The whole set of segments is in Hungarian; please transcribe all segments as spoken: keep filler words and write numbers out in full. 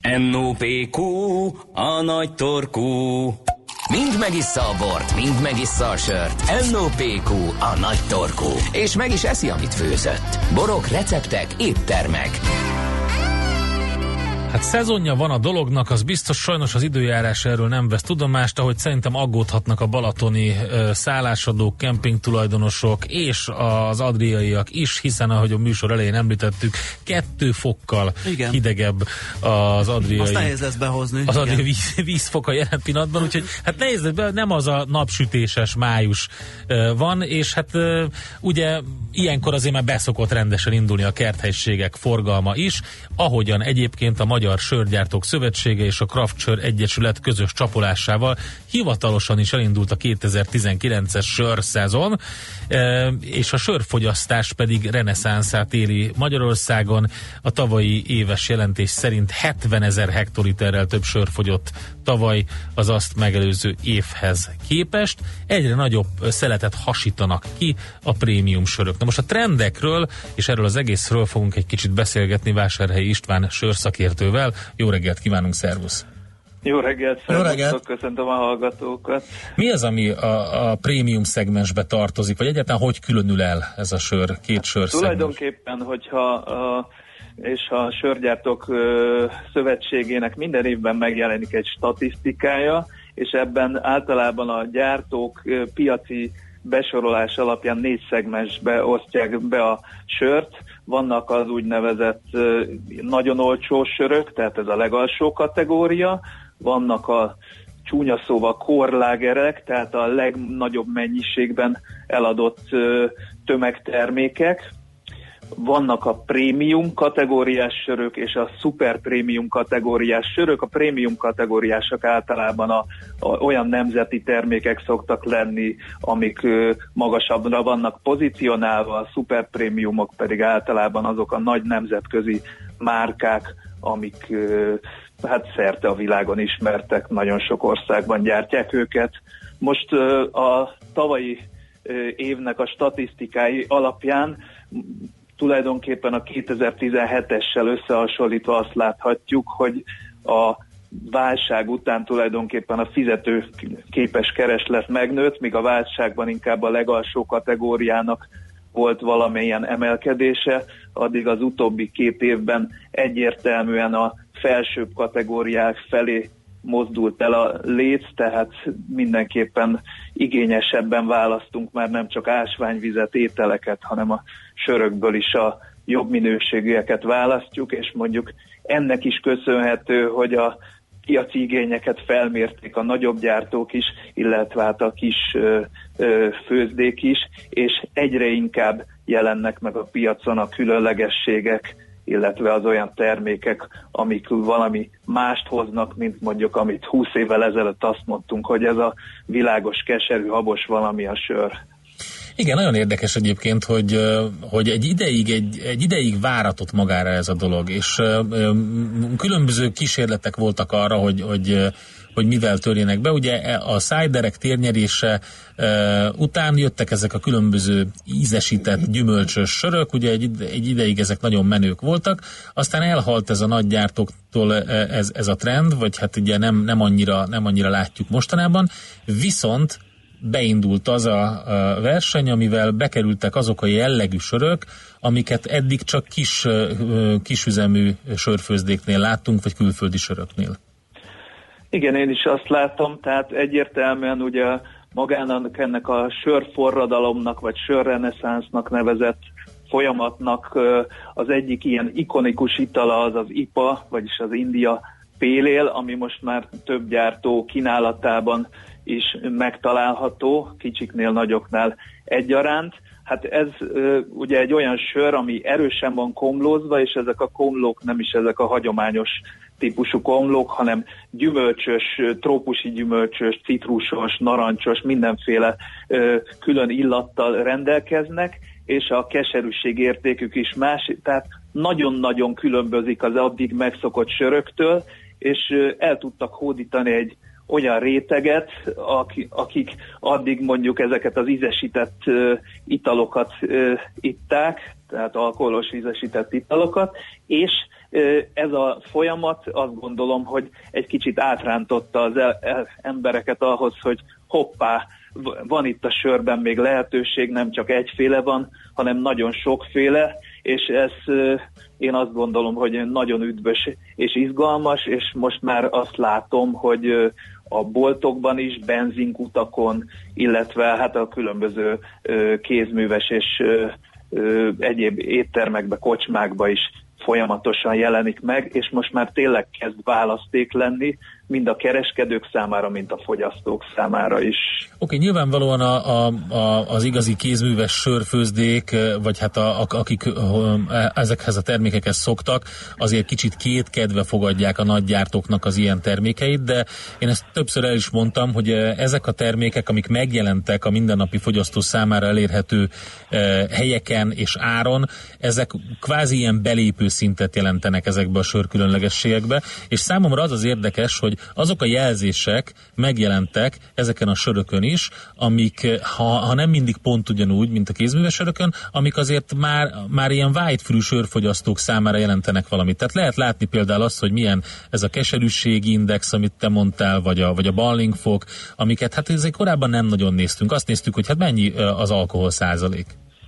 en o pé kú, a nagy torkú. Mind megissza a bort, mind megissza a sört. en o pé kú, a nagy torkú. És meg is eszi, amit főzött. Borok, receptek, éttermek. Hát szezonja van a dolognak, az biztos, sajnos az időjárás erről nem vesz tudomást, ahogy szerintem aggódhatnak a balatoni ö, szállásadók, kempingtulajdonosok és az adriaiak is, hiszen ahogy a műsor elején említettük, kettő fokkal igen. hidegebb az adriai. Azt nehéz lesz behozni. Az adriai víz, vízfoka jelen pillanatban, úgyhogy hát nehéz lesz be, nem az a napsütéses május ö, van, és hát ö, ugye ilyenkor azért már beszokott rendesen indulni a kerthelyiségek forgalma is, ahogyan egyébként a Magyar Sörgyártók Szövetsége és a Craft Sör Egyesület közös csapolásával hivatalosan is elindult a kétezer-tizenkilences sörszezon, és a sörfogyasztás pedig reneszánszát éli Magyarországon. A tavalyi éves jelentés szerint hetvenezer hektoliterrel több sör fogyott tavaly az azt megelőző évhez képest. Egyre nagyobb szeletet hasítanak ki a prémium sörök. Na most a trendekről és erről az egészről fogunk egy kicsit beszélgetni Vásárhelyi István sörszakértővel. Jó reggelt kívánunk, szervusz! Jó reggelt, szervusztok, köszöntöm a hallgatókat! Mi az, ami a, a prémium szegmensbe tartozik, vagy egyáltalán hogy különül el ez a sör, két sör hát, tulajdonképpen, hogyha a, és a Sörgyártók ö, Szövetségének minden évben megjelenik egy statisztikája, és ebben általában a gyártók ö, piaci besorolás alapján négy szegmensbe osztják be a sört. Vannak az úgynevezett ö, nagyon olcsó sörök, tehát ez a legalsó kategória, vannak a csúnya szóval korlágerek, tehát a legnagyobb mennyiségben eladott ö, tömegtermékek, vannak a prémium kategóriás sörök és a szuper prémium kategóriás sörök. A prémium kategóriások általában a, a, olyan nemzeti termékek szoktak lenni, amik ö, magasabbra vannak pozícionálva, a szuper prémiumok pedig általában azok a nagy nemzetközi márkák, amik ö, hát szerte a világon ismertek, nagyon sok országban gyártják őket. Most ö, a tavalyi ö, évnek a statisztikái alapján tulajdonképpen a kétezer-tizenhetessel összehasonlítva azt láthatjuk, hogy a válság után tulajdonképpen a fizetőképes kereslet megnőtt, míg a válságban inkább a legalsó kategóriának volt valamilyen emelkedése, addig az utóbbi két évben egyértelműen a felsőbb kategóriák felé mozdult el a léc, tehát mindenképpen igényesebben választunk már nem csak ásványvizet, ételeket, hanem a sörökből is a jobb minőségűeket választjuk, és mondjuk ennek is köszönhető, hogy a piaci igényeket felmérték a nagyobb gyártók is, illetve hát a kis ö, ö, főzdék is, és egyre inkább jelennek meg a piacon a különlegességek, illetve az olyan termékek, amik valami mást hoznak, mint mondjuk, amit húsz évvel ezelőtt azt mondtunk, hogy ez a világos, keserű, habos valami a sör. Igen, nagyon érdekes egyébként, hogy, hogy egy ideig, egy, egy ideig váratott magára ez a dolog, és különböző kísérletek voltak arra, hogy, hogy, hogy mivel törjenek be. Ugye a szájderek térnyerése után jöttek ezek a különböző ízesített gyümölcsös sörök, ugye egy, egy ideig ezek nagyon menők voltak, aztán elhalt ez a nagygyártóktól ez, ez a trend, vagy hát ugye nem, nem, annyira, nem annyira látjuk mostanában, viszont beindult az a verseny, amivel bekerültek azok a jellegű sörök, amiket eddig csak kis, kisüzemű sörfőzdéknél láttunk, vagy külföldi söröknél. Igen, én is azt látom, tehát egyértelműen ugye magának ennek a sörforradalomnak, vagy sörreneszánsznak nevezett folyamatnak az egyik ilyen ikonikus itala az az i pé á, vagyis az India Pale Ale, ami most már több gyártó kínálatában is megtalálható, kicsiknél, nagyoknál egyaránt. Hát ez ö, ugye egy olyan sör, ami erősen van komlózva, és ezek a komlók nem is ezek a hagyományos típusú komlók, hanem gyümölcsös, trópusi gyümölcsös, citrusos, narancsos, mindenféle ö, külön illattal rendelkeznek, és a keserűség értékük is más, tehát nagyon-nagyon különbözik az addig megszokott söröktől, és ö, el tudtak hódítani egy olyan réteget, akik addig mondjuk ezeket az ízesített uh, italokat uh, itták, tehát alkoholos ízesített italokat, és ez a folyamat, azt gondolom, hogy egy kicsit átrántotta az el, el, embereket ahhoz, hogy hoppá, van itt a sörben még lehetőség, nem csak egyféle van, hanem nagyon sokféle, és ez én azt gondolom, hogy nagyon üdvös és izgalmas, és most már azt látom, hogy a boltokban is, benzinkutakon, illetve hát a különböző kézműves és egyéb éttermekbe, kocsmákba is folyamatosan jelenik meg, és most már tényleg kezd választék lenni, mind a kereskedők számára, mind a fogyasztók számára is. Oké, okay, nyilvánvalóan a, a, a, az igazi kézműves sörfőzdék, vagy hát a, a, akik ezekhez a termékekhez szoktak, azért kicsit kétkedve fogadják a nagygyártóknak az ilyen termékeit, de én ezt többször el is mondtam, hogy ezek a termékek, amik megjelentek a mindennapi fogyasztó számára elérhető helyeken és áron, ezek kvázi ilyen belépő szintet jelentenek ezekbe a sörkülönlegességekbe, és számomra az az érdekes, hogy azok a jelzések megjelentek ezeken a sörökön is, amik, ha, ha nem mindig pont ugyanúgy, mint a kézműves sörökön, amik azért már, már ilyen vágyfülű sörfogyasztók számára jelentenek valamit. Tehát lehet látni például azt, hogy milyen ez a keserűségi index, amit te mondtál, vagy a, vagy a Balling-fok, amiket hát ezek korábban nem nagyon néztünk. Azt néztük, hogy hát mennyi az alkohol százalék.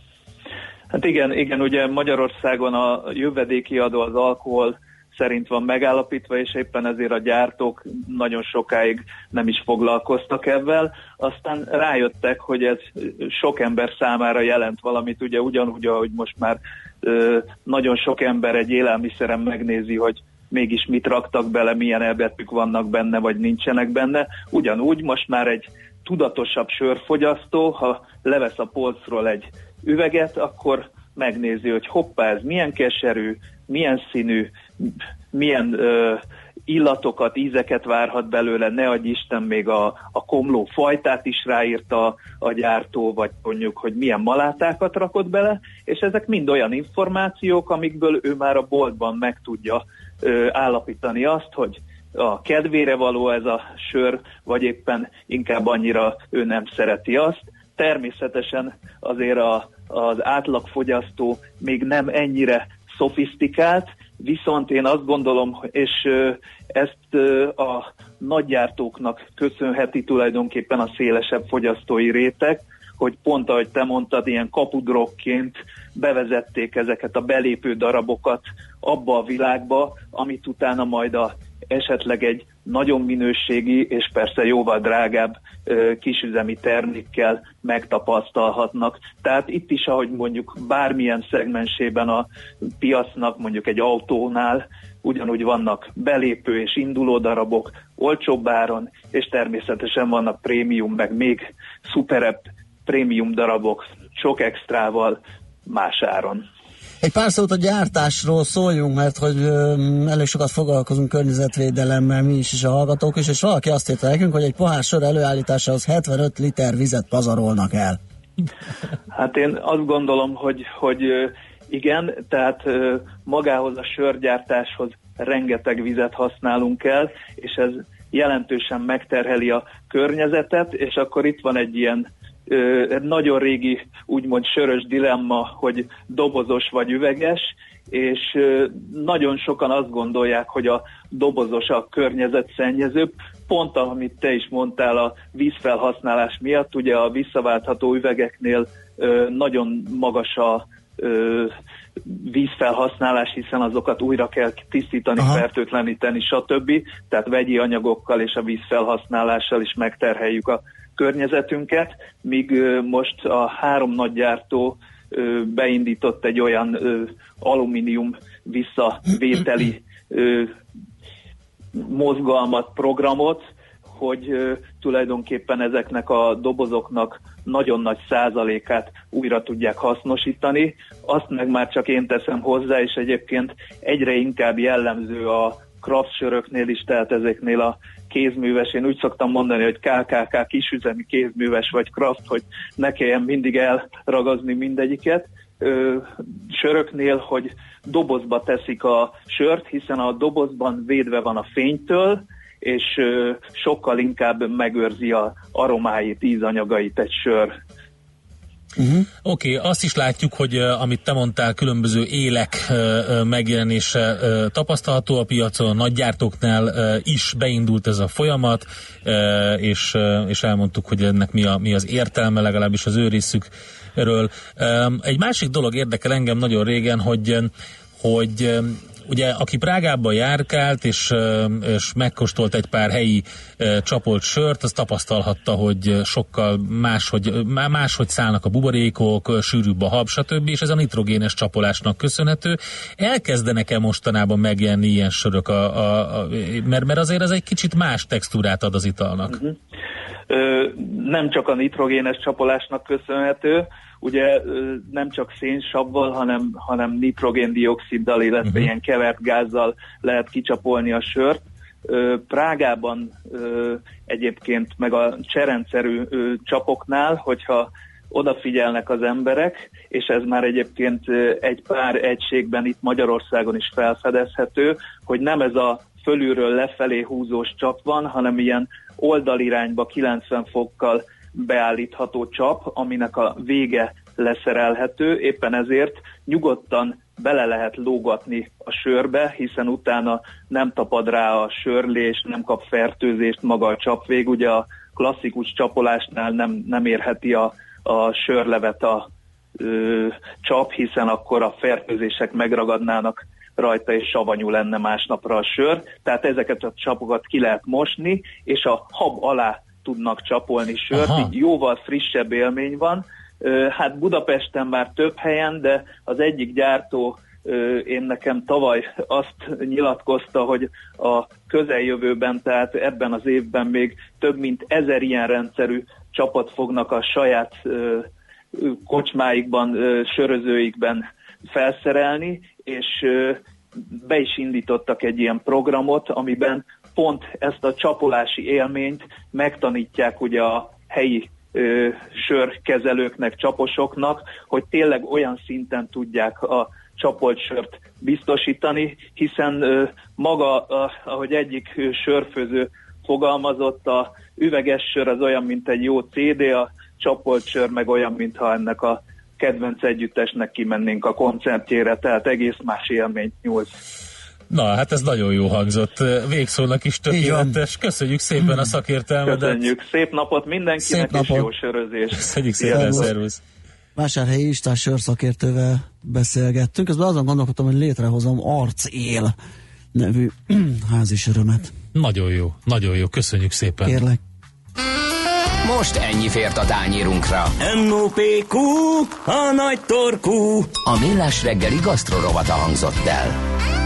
Hát igen, igen, ugye Magyarországon a jövedéki adó az alkohol szerint van megállapítva, és éppen ezért a gyártók nagyon sokáig nem is foglalkoztak ebben. Aztán rájöttek, hogy ez sok ember számára jelent valamit, ugye ugyanúgy, ahogy most már ö, nagyon sok ember egy élelmiszeren megnézi, hogy mégis mit raktak bele, milyen elbetűk vannak benne, vagy nincsenek benne. Ugyanúgy most már egy tudatosabb sörfogyasztó, ha levesz a polcról egy üveget, akkor megnézi, hogy hoppá, ez milyen keserű, milyen színű, milyen ö, illatokat, ízeket várhat belőle, ne adj Isten, még a, a komló fajtát is ráírta a gyártó, vagy mondjuk, hogy milyen malátákat rakott bele, és ezek mind olyan információk, amikből ő már a boltban meg tudja ö, állapítani azt, hogy a kedvére való ez a sör, vagy éppen inkább annyira ő nem szereti azt. Természetesen azért a, az átlagfogyasztó még nem ennyire szofisztikált, viszont én azt gondolom, és ezt a nagygyártóknak köszönheti tulajdonképpen a szélesebb fogyasztói réteg, hogy pont ahogy te mondtad, ilyen kapudrogként bevezették ezeket a belépő darabokat abba a világba, amit utána majd a esetleg egy nagyon minőségi és persze jóval drágább ö, kisüzemi termékkel megtapasztalhatnak. Tehát itt is, ahogy mondjuk bármilyen szegmensében a piacnak, mondjuk egy autónál, ugyanúgy vannak belépő és induló darabok olcsóbb áron, és természetesen vannak prémium, meg még szuperebb prémium darabok sok extrával más áron. Egy pár szót a gyártásról szóljunk, mert hogy ö, elég sokat foglalkozunk környezetvédelemmel mi is, és a hallgatók is, és valaki azt írta nekünk, hogy egy pohár sör előállításához hetvenöt liter vizet pazarolnak el. Hát én azt gondolom, hogy, hogy igen, tehát magához a sörgyártáshoz rengeteg vizet használunk el, és ez jelentősen megterheli a környezetet, és akkor itt van egy ilyen nagyon régi, úgymond sörös dilemma, hogy dobozos vagy üveges, és nagyon sokan azt gondolják, hogy a dobozos a környezetszennyezőbb, pont amit te is mondtál a vízfelhasználás miatt, ugye a visszaváltható üvegeknél nagyon magas a vízfelhasználás, hiszen azokat újra kell tisztítani, aha, fertőtleníteni, stb. Tehát vegyi anyagokkal és a vízfelhasználással is megterheljük a környezetünket, míg most a három nagy gyártó beindított egy olyan alumínium visszavételi mozgalmat, programot, hogy tulajdonképpen ezeknek a dobozoknak nagyon nagy százalékát újra tudják hasznosítani. Azt meg már csak én teszem hozzá, és egyébként egyre inkább jellemző a craft söröknél is, tehát ezeknél a kézműves, én úgy szoktam mondani, hogy ká ká ká kisüzemi kézműves vagy craft, hogy ne kelljen mindig elragazni mindegyiket. Ö, söröknél, hogy dobozba teszik a sört, hiszen a dobozban védve van a fénytől, és ö, sokkal inkább megőrzi a aromáit, ízanyagait egy sör. Uh-huh. Oké, okay, azt is látjuk, hogy uh, amit te mondtál, különböző élek uh, megjelenése uh, tapasztalható a piacon, a nagygyártóknál uh, is beindult ez a folyamat, uh, és, uh, és elmondtuk, hogy ennek mi, a, mi az értelme, legalábbis az ő részükről. Um, egy másik dolog érdekel engem nagyon régen, hogy, hogy um, ugye, aki Prágában járkált, és, és megkóstolt egy pár helyi csapolt sört, az tapasztalhatta, hogy sokkal máshogy, máshogy szállnak a buborékok, sűrűbb a hab, stb., és ez a nitrogénes csapolásnak köszönhető. Elkezdenek-e mostanában megjelenni ilyen sörök, a, a, a, mert, mert azért ez egy kicsit más textúrát ad az italnak. Uh-huh. Ö, nem csak a nitrogénes csapolásnak köszönhető, ugye nem csak szénsavval, hanem, hanem nitrogén-dioxiddal, illetve uh-huh. ilyen kevert gázzal lehet kicsapolni a sört. Prágában egyébként meg a cserendszerű csapoknál, hogyha odafigyelnek az emberek, és ez már egyébként egy pár egységben itt Magyarországon is felfedezhető, hogy nem ez a fölülről lefelé húzós csap van, hanem ilyen oldalirányba kilencven fokkal beállítható csap, aminek a vége leszerelhető, éppen ezért nyugodtan bele lehet lógatni a sörbe, hiszen utána nem tapad rá a sörlés, nem kap fertőzést maga a csapvég, ugye a klasszikus csapolásnál nem, nem érheti a, a sörlevet a ö, csap, hiszen akkor a fertőzések megragadnának rajta, és savanyú lenne másnapra a sör, tehát ezeket a csapokat ki lehet mosni, és a hab alá tudnak csapolni sört, így jóval frissebb élmény van. Hát Budapesten már több helyen, de az egyik gyártó, én nekem tavaly azt nyilatkozta, hogy a közeljövőben, tehát ebben az évben még több mint ezer ilyen rendszerű csapat fognak a saját kocsmáikban, sörözőikben felszerelni, és be is indítottak egy ilyen programot, amiben pont ezt a csapolási élményt megtanítják ugye a helyi ö, sörkezelőknek, csaposoknak, hogy tényleg olyan szinten tudják a csapolt sört biztosítani, hiszen ö, maga, a, ahogy egyik ö, sörfőző fogalmazott, a üveges sör az olyan, mint egy jó cé dé, a csapolt sör meg olyan, mintha ennek a kedvenc együttesnek kimennénk a koncertjére, tehát egész más élményt nyújt. Na, hát ez nagyon jó hangzott. Végszónak is tökéletes. Köszönjük szépen a szakértelmedet. Köszönjük. Szép napot mindenkinek, Szép napot. És jó sörözést. Köszönjük szépen, szervusz. Vásárhelyi István sörszakértővel beszélgettünk. Közben azon gondolkodtam, hogy létrehozom Arcél nevű házi sörömet. Nagyon jó, nagyon jó. Köszönjük szépen. Kérlek. Most ennyi fért a tányérunkra. em o pé kú, a nagy torkú. A Millás reggeli gasztrorovata hangzott el.